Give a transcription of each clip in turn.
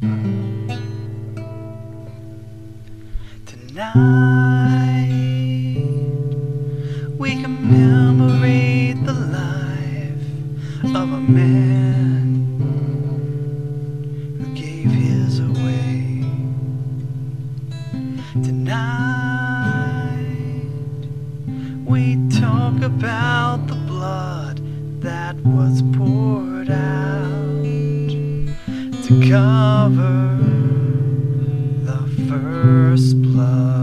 Tonight we commemorate the life of a man who gave his away. Tonight we talk about the blood that was poured out to cover the first blood.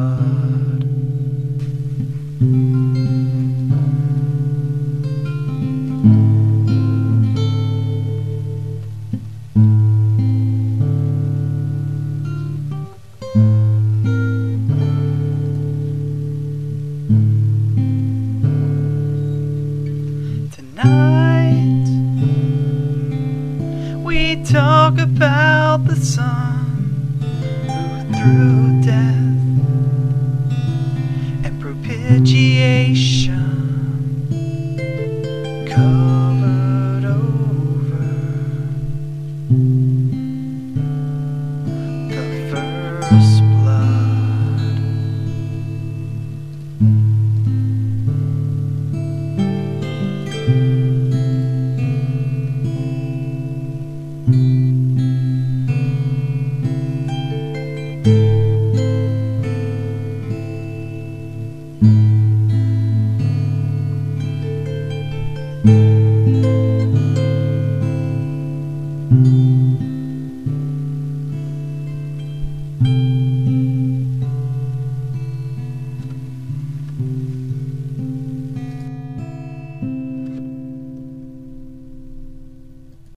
Tonight we talk about the son who through death and propitiation